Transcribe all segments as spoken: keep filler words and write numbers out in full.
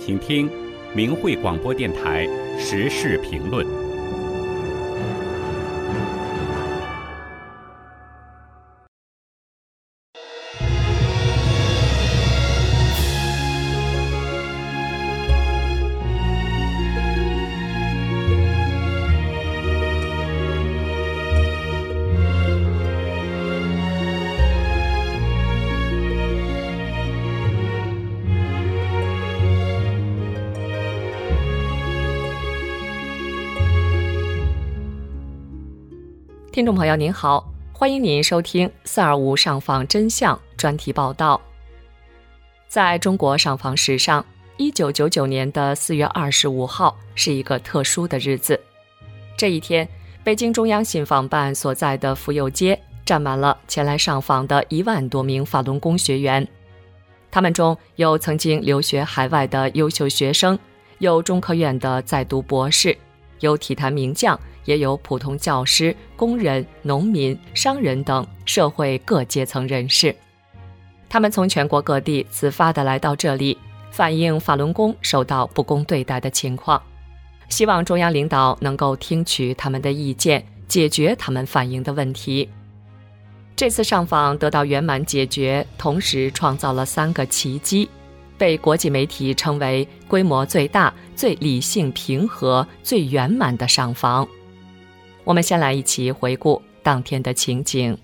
请听明慧广播电台时事评论。 听众朋友您好，欢迎您收听四二五上访真相专题报道。在中国上访史上，一九九九年的四月二十五号是一个特殊的日子。这一天，北京中央信访办所在的妇幼街站满了前来上访的一万多名法轮功学员。他们中有曾经留学海外的优秀学生，有中科院的在读博士，有体坛名将，也有普通教师、工人、农民、商人等社会各阶层人士。他们从全国各地自发地来到这里，反映法轮功受到不公对待的情况，希望中央领导能够听取他们的意见，解决他们反映的问题。这次上访得到圆满解决，同时创造了三个奇迹，被国际媒体称为规模最大、最理性平和、最圆满的上访。我们先来一起回顾当天的情景。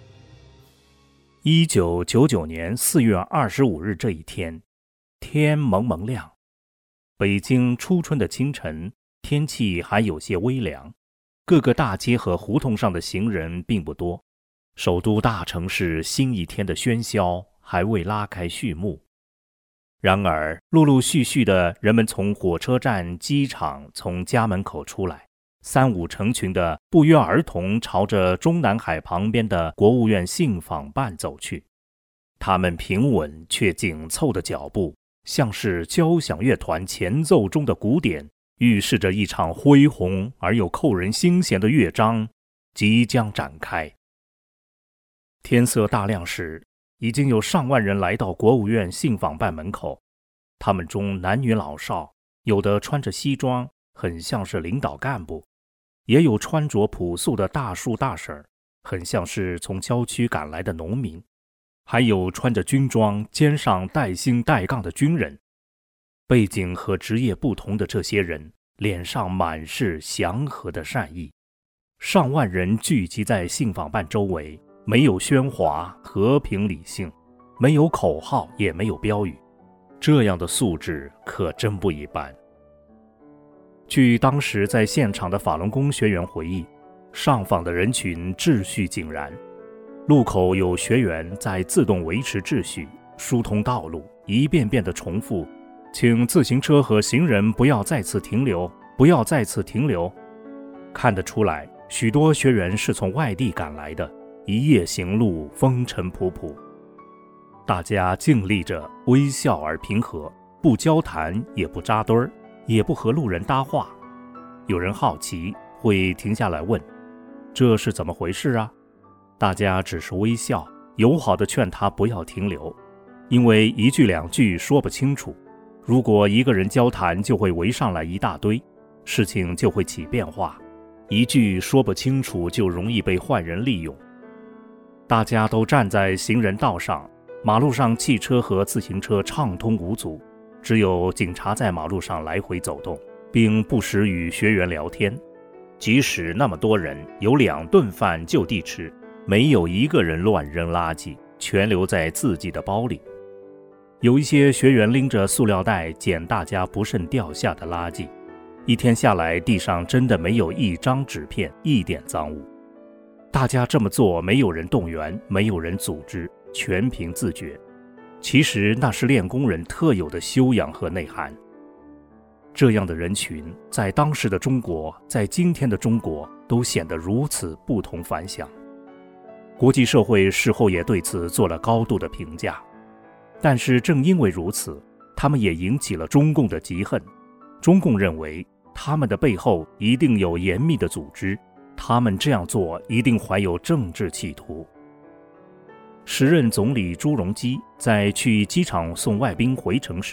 一九九九年四月二十五日这一天，天蒙蒙亮，北京初春的清晨，天气还有些微凉，各个大街和胡同上的行人并不多，首都大城市新一天的喧嚣还未拉开序幕。然而，陆陆续续的人们从火车站、机场，从家门口出来，三五成群的不约而同朝着中南海旁边的国务院信访办走去。他们平稳却紧凑的脚步，像是交响乐团前奏中的鼓点，预示着一场恢宏而又扣人心弦的乐章即将展开。天色大亮时，已经有上万人来到国务院信访办门口，他们中男女老少，有的穿着西装，很像是领导干部，也有穿着朴素的大叔大婶，很像是从郊区赶来的农民，还有穿着军装、肩上带星带杠的军人。背景和职业不同的这些人，脸上满是祥和的善意。上万人聚集在信访办周围，没有喧哗，和平理性，没有口号，也没有标语。这样的素质可真不一般。据当时在现场的法轮功学员回忆，上访的人群秩序井然，路口有学员在自动维持秩序，疏通道路，一遍遍地重复，请自行车和行人不要再次停留，不要再次停留。看得出来，许多学员是从外地赶来的，一夜行路，风尘仆仆。大家尽力着，微笑而平和，不交谈，也不扎堆儿，也不和路人搭话。有人好奇，会停下来问，这是怎么回事啊？大家只是微笑，友好地劝他不要停留，因为一句两句说不清楚，如果一个人交谈，就会围上来一大堆，事情就会起变化，一句说不清楚就容易被坏人利用。大家都站在行人道上，马路上汽车和自行车畅通无阻，只有警察在马路上来回走动，并不时与学员聊天。即使那么多人，有两顿饭就地吃，没有一个人乱扔垃圾，全留在自己的包里。有一些学员拎着塑料袋捡大家不慎掉下的垃圾，一天下来，地上真的没有一张纸片，一点脏物。大家这么做，没有人动员，没有人组织，全凭自觉。其实那是练功人特有的修养和内涵。这样的人群，在当时的中国，在今天的中国，都显得如此不同凡响。国际社会事后也对此做了高度的评价。但是正因为如此，他们也引起了中共的嫉恨。中共认为，他们的背后一定有严密的组织，他们这样做一定怀有政治企图。时任总理朱镕基在去机场送外宾回城时，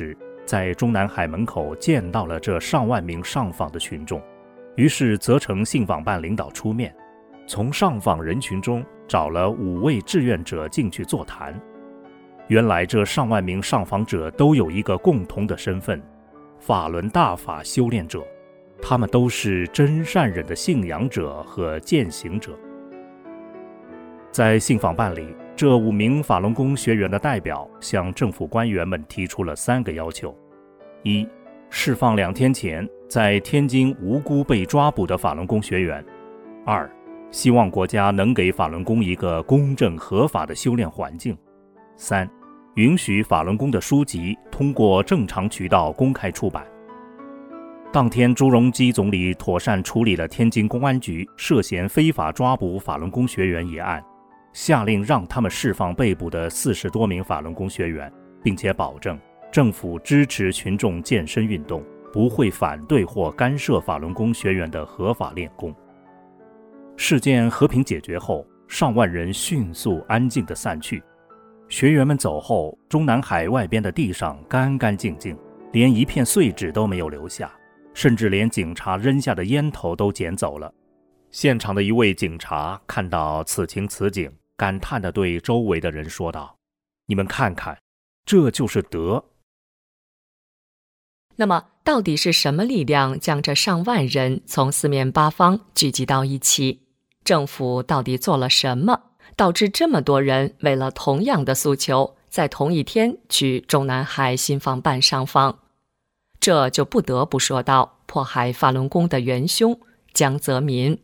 在中南海门口见到了这上万名上访的群众，于是责成信访办领导出面，从上访人群中找了五位志愿者进去座谈。原来这上万名上访者都有一个共同的身份，法轮大法修炼者，他们都是真善忍的信仰者和践行者。在信访办里，这五名法轮功学员的代表向政府官员们提出了三个要求：一、释放两天前在天津无辜被抓捕的法轮功学员；二、希望国家能给法轮功一个公正合法的修炼环境；三、允许法轮功的书籍通过正常渠道公开出版。当天，朱镕基总理妥善处理了天津公安局涉嫌非法抓捕法轮功学员一案，下令让他们释放被捕的四十多名法轮功学员，并且保证政府支持群众健身运动，不会反对或干涉法轮功学员的合法练功。事件和平解决后，上万人迅速安静地散去。学员们走后，中南海外边的地上干干净净，连一片碎纸都没有留下，甚至连警察扔下的烟头都捡走了。现场的一位警察看到此情此景，感叹地对周围的人说道：“你们看看，这就是德。” 那么，到底是什么力量将这上万人从四面八方聚集到一起？政府到底做了什么，导致这么多人为了同样的诉求，在同一天去中南海信访办上访？这就不得不说到迫害法轮功的元凶江泽民。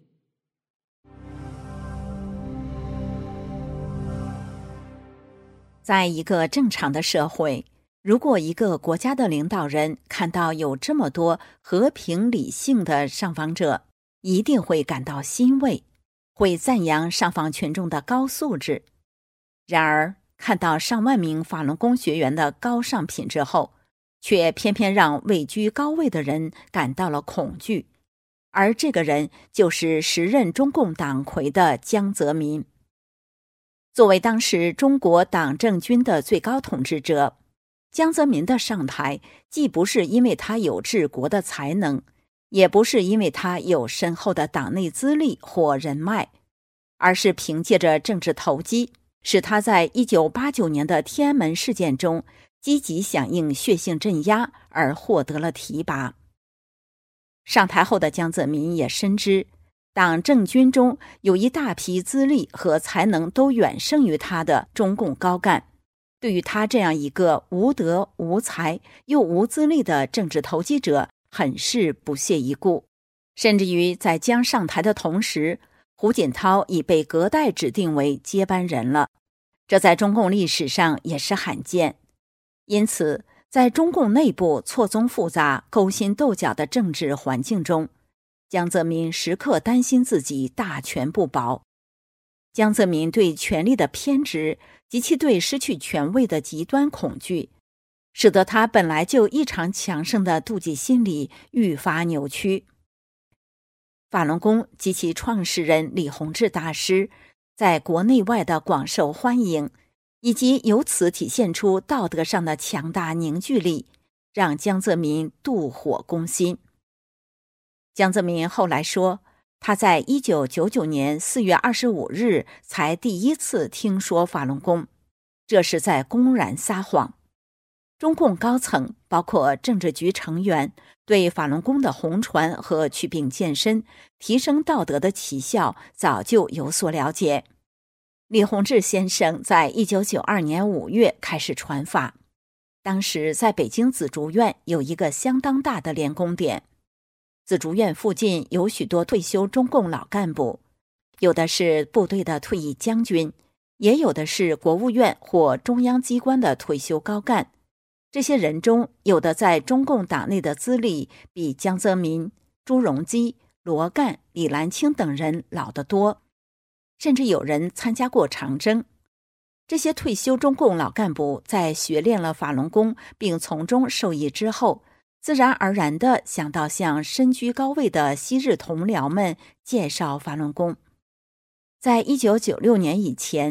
在一个正常的社会，如果一个国家的领导人看到有这么多和平理性的上访者，一定会感到欣慰，会赞扬上访群众的高素质。然而，看到上万名法轮功学员的高尚品质后，却偏偏让位居高位的人感到了恐惧，而这个人就是时任中共党魁的江泽民。作为当时中国党政军的最高统治者，江泽民的上台既不是因为他有治国的才能，也不是因为他有深厚的党内资历或人脉，而是凭借着政治投机，使他在一九八九年的天安门事件中积极响应血性镇压而获得了提拔。上台后的江泽民也深知，党政军中有一大批资历和才能都远胜于他的中共高干，对于他这样一个无德无才又无资历的政治投机者很是不屑一顾。甚至于在江上台的同时，胡锦涛已被隔代指定为接班人了，这在中共历史上也是罕见。因此，在中共内部错综复杂、勾心斗角的政治环境中，江泽民时刻担心自己大权不保。江泽民对权力的偏执及其对失去权位的极端恐惧，使得他本来就异常强盛的妒忌心理愈发扭曲。法轮功及其创始人李洪志大师在国内外的广受欢迎，以及由此体现出道德上的强大凝聚力，让江泽民妒火攻心。江泽民后来说，他在一九九九年四月二十五日才第一次听说法轮功，这是在公然撒谎。中共高层包括政治局成员对法轮功的红传和祛病健身、提升道德的奇效早就有所了解。李洪志先生在一九九二年五月开始传法，当时在北京紫竹院有一个相当大的练功点。紫竹院附近有许多退休中共老干部，有的是部队的退役将军，也有的是国务院或中央机关的退休高干。这些人中，有的在中共党内的资历比江泽民、朱镕基、罗干、李兰清等人老得多，甚至有人参加过长征。这些退休中共老干部在学练了法轮功并从中受益之后，自然而然地想到向身居高位的昔日同僚们介绍法轮功。在一九九六年以前，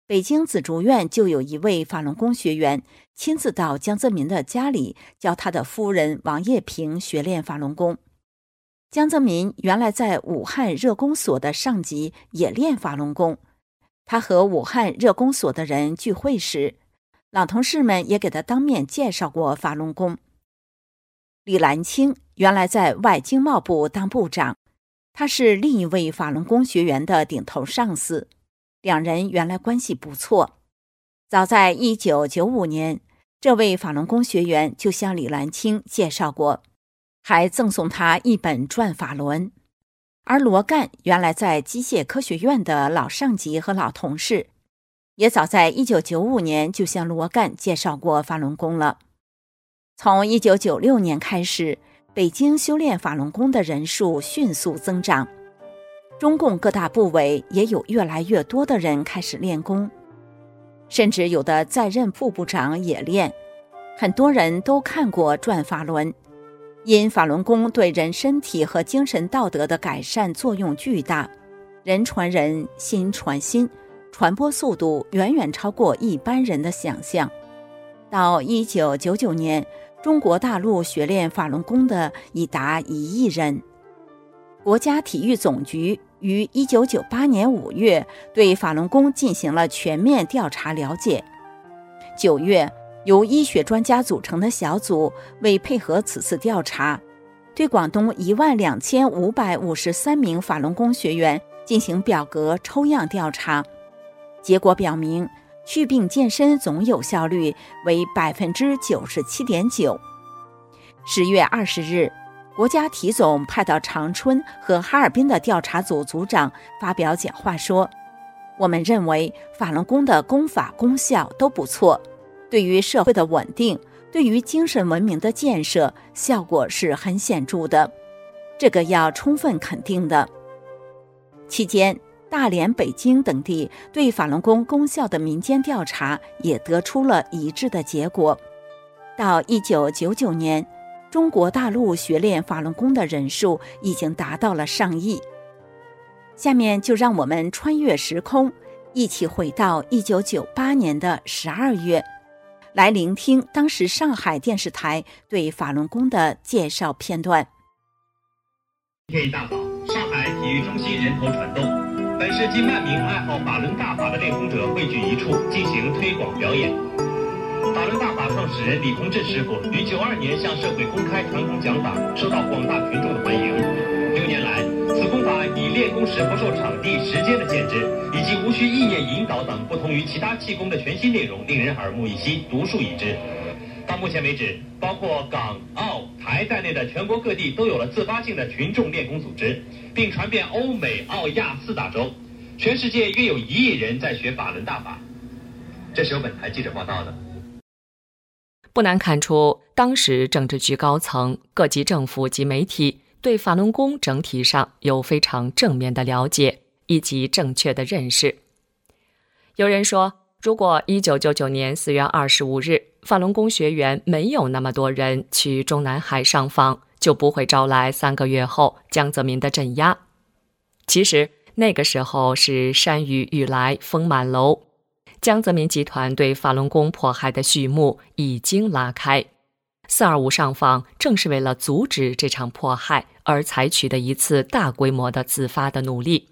北京紫竹院就有一位法轮功学员亲自到江泽民的家里教他的夫人王叶萍学练法轮功。江泽民原来在武汉热功所的上级也练法轮功，他和武汉热功所的人聚会时，老同事们也给他当面介绍过法轮功。李兰清原来在外经贸部当部长，他是另一位法轮功学员的顶头上司，两人原来关系不错。早在一九九五年，这位法轮功学员就向李兰清介绍过，还赠送他一本《转法轮》。而罗干原来在机械科学院的老上级和老同事，也早在一九九五年就向罗干介绍过法轮功了。从一九九六年开始，北京修炼法轮功的人数迅速增长，中共各大部委也有越来越多的人开始练功，甚至有的在任副部长也练。很多人都看过《转法轮》，因法轮功对人身体和精神道德的改善作用巨大，人传人，心传心，传播速度远远超过一般人的想象。到一九九九年，中国大陆学练法轮功的已达一亿人。国家体育总局于一九九八年五月对法轮功进行了全面调查了解。九月，由医学专家组成的小组为配合此次调查，对广东一万两千五百五十三名法轮功学员进行表格抽样调查。结果表明，祛病健身总有效率为百分之九十七点九。十月二十日，国家体总派到长春和哈尔滨的调查组组长发表讲话说：“我们认为法轮功的功法功效都不错，对于社会的稳定，对于精神文明的建设，效果是很显著的，这个要充分肯定的。”期间，大连、北京等地对法轮功功效的民间调查也得出了一致的结果。到一九九九年，中国大陆学练法轮功的人数已经达到了上亿。下面就让我们穿越时空，一起回到一九九八年的十二月，来聆听当时上海电视台对法轮功的介绍片段。 天一大早，上海体育中心人头攒动，本市近万名爱好法轮大法的练功者汇聚一处，进行推广表演。法轮大法创始人李洪志师傅于九二年向社会公开传功讲法，受到广大群众的欢迎。六年来，此功法以练功时不受场地、时间的限制，以及无需意念引导等不同于其他气功的全新内容，令人耳目一新、独树一帜。到目前为止，包括港、澳、台在内的全国各地都有了自发性的群众练功组织，并传遍欧美、澳、亚四大洲。全世界约有一亿人在学法轮大法。这是由本台记者报道的。 不难看出，当时政治局高层、各级政府及媒体对法轮功整体上有非常正面的了解以及正确的认识。有人说，如果一九九九年四月二十五日法轮功学员没有那么多人去中南海上访，就不会招来三个月后江泽民的镇压。其实那个时候是山雨欲来风满楼，江泽民集团对法轮功迫害的序幕已经拉开。四二五上访正是为了阻止这场迫害而采取的一次大规模的自发的努力。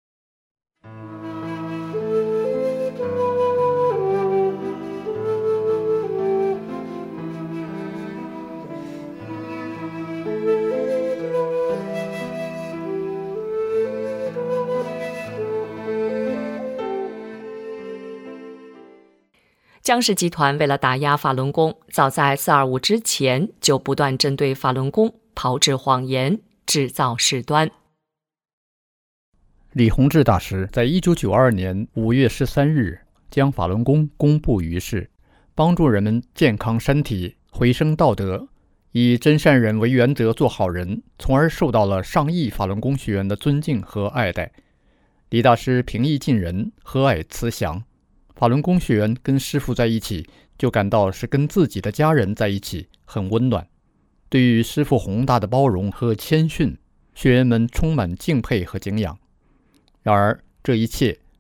江氏集团为了打压法轮功，早在四二五之前就不断针对法轮功炮制谎言，制造事端。 李洪志大师在一九九二年五月十三日将法轮功公布于世，帮助人们健康身体、回升道德，以真善人为原则做好人，从而受到了上亿法轮功学员的尊敬和爱戴。李大师平易近人，和蔼慈祥，法轮功学员跟师父在一起，就感到是跟自己的家人在一起，很温暖。对于师父宏大的包容和谦逊，学员们充满敬佩和敬仰。然而，这一切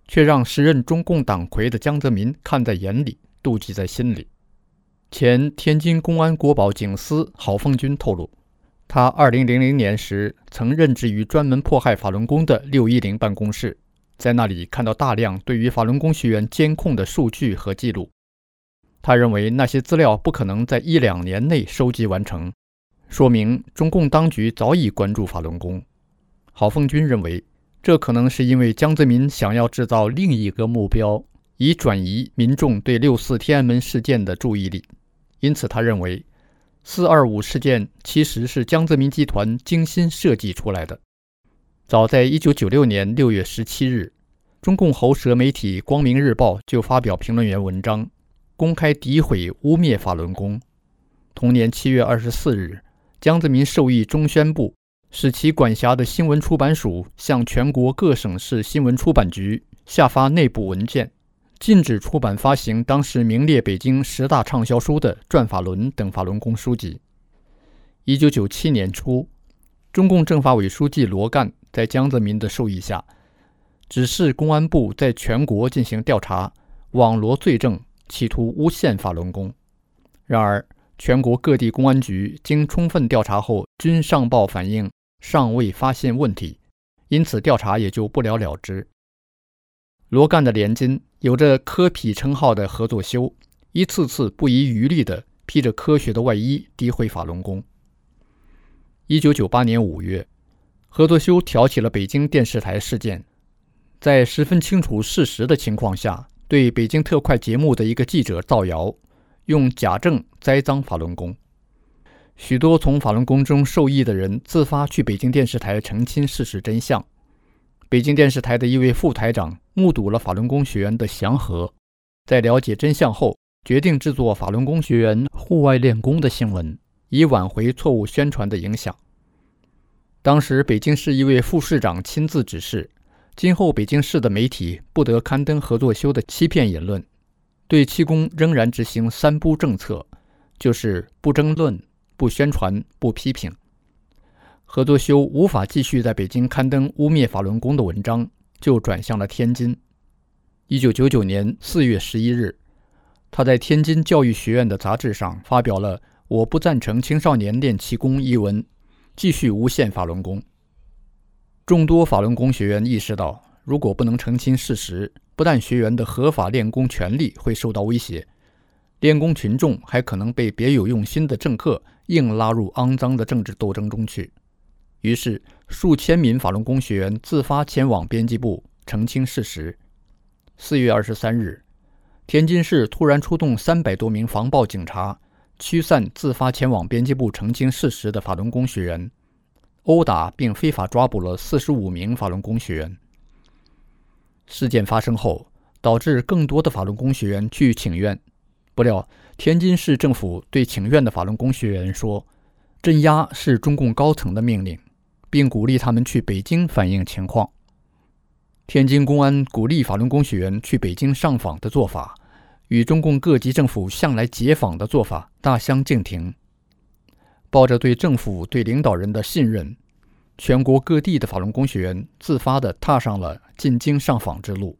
却让时任中共党魁的江泽民看在眼里，妒忌在心里。前天津公安国保警司郝凤军透露，他二零零零年时曾任职于专门迫害法轮功的六一零办公室，在那里看到大量对于法轮功学员监控的数据和记录。他认为那些资料不可能在一两年内收集完成，说明中共当局早已关注法轮功。郝凤军认为，这可能是因为江泽民想要制造另一个目标，以转移民众对六四天安门事件的注意力。因此他认为四二五事件其实是江泽民集团精心设计出来的。早在一九九六年六月十七日，中共喉舌媒体光明日报就发表评论员文章，公开诋毁污蔑法轮功。同年七月二十四日，江泽民授意中宣部使其管辖的新闻出版署向全国各省市新闻出版局下发内部文件，禁止出版发行当时名列北京十大畅销书的《转法轮》等法轮功书籍。一九九七年初，中共政法委书记罗干在江泽民的授意下，指示公安部在全国进行调查，网罗罪证，企图诬陷法轮功。然而，全国各地公安局经充分调查后，均上报反映尚未发现问题，因此调查也就不了了之。罗干的连襟，有着科痞称号的何作修，一次次不遗余力地披着科学的外衣诋毁法轮功。一九九八年五月，何作修挑起了北京电视台事件，在十分清楚事实的情况下，对北京特快节目的一个记者造谣，用假证栽赃法轮功。许多从法轮功中受益的人自发去北京电视台澄清事实真相。北京电视台的一位副台长目睹了法轮功学员的祥和，在了解真相后，决定制作法轮功学员户外练功的新闻，以挽回错误宣传的影响。当时北京市一位副市长亲自指示，今后北京市的媒体不得刊登何作修的欺骗言论，对气功仍然执行三不政策，就是不争论、不宣传、不批评。何作修无法继续在北京刊登污蔑法轮功的文章，就转向了天津。一九九九年四月十一日，他在天津教育学院的杂志上发表了《我不赞成青少年练气功》一文，继续诬陷法轮功。众多法轮功学员意识到，如果不能澄清事实，不但学员的合法练功权利会受到威胁，练功群众还可能被别有用心的政客硬拉入肮脏的政治斗争中去。于是，数千名法轮功学员自发前往编辑部澄清事实。四月二十三日，天津市突然出动三百多名防暴警察，驱散自发前往编辑部澄清事实的法轮功学员，殴打并非法抓捕了四十五名法轮功学员。事件发生后，导致更多的法轮功学员去请愿。不料，天津市政府对请愿的法轮功学员说，镇压是中共高层的命令，并鼓励他们去北京反映情况。天津公安鼓励法轮功学员去北京上访的做法，与中共各级政府向来解访的做法大相径庭。抱着对政府、对领导人的信任，全国各地的法轮功学员自发地踏上了进京上访之路。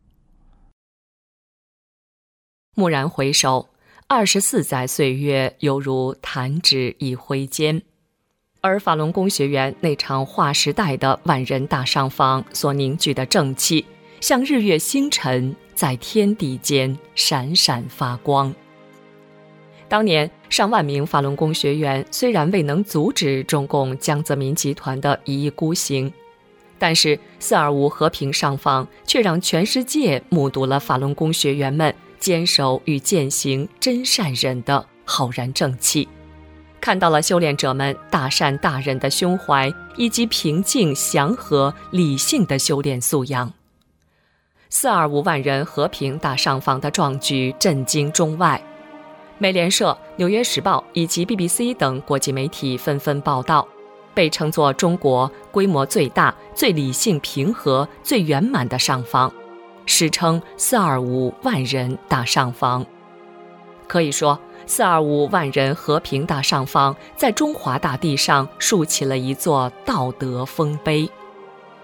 蓦然回首，二十四载岁月犹如弹指一挥间。而法轮功学员那场划时代的万人大上访所凝聚的正气，像日月星辰，在天地间闪闪发光。当年上万名法轮功学员虽然未能阻止中共江泽民集团的一意孤行，但是四二五和平上访却让全世界目睹了法轮功学员们坚守与践行真善忍的浩然正气，看到了修炼者们大善大忍的胸怀，以及平静祥和理性的修炼素养。四二五万人和平大上访的壮举震惊中外，美联社、纽约时报以及 B B C 等国际媒体纷纷报道，被称作中国规模最大、最理性平和、最圆满的上访，史称四二五万人大上访。可以说，四二五万人和平大上访在中华大地上竖起了一座道德丰碑。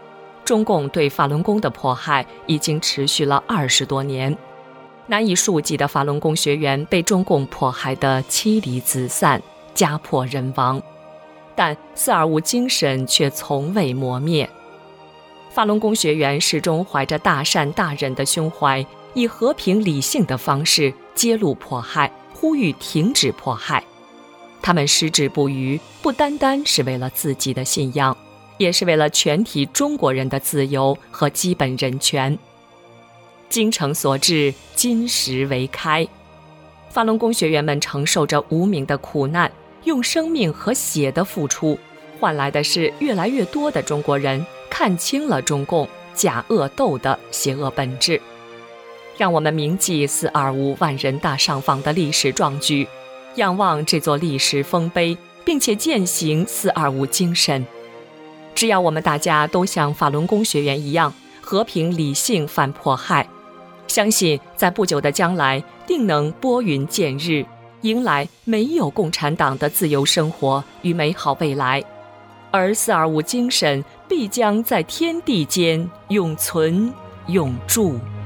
中共对法轮功的迫害已经持续了二十多年，难以数计的法轮功学员被中共迫害得妻离子散、家破人亡，但四二五精神却从未磨灭。法轮功学员始终怀着大善大忍的胸怀，以和平理性的方式揭露迫害，呼吁停止迫害。他们矢志不渝，不单单是为了自己的信仰，也是为了全体中国人的自由和基本人权。精诚所至，金石为开。法轮功学员们承受着无名的苦难，用生命和血的付出，换来的是越来越多的中国人看清了中共假恶斗的邪恶本质。让我们铭记四二五万人大上访的历史壮举，仰望这座历史丰碑，并且践行四二五精神。只要我们大家都像法轮功学员一样，和平理性反迫害，相信在不久的将来，定能拨云见日，迎来没有共产党的自由生活与美好未来。而四二五精神必将在天地间永存永驻。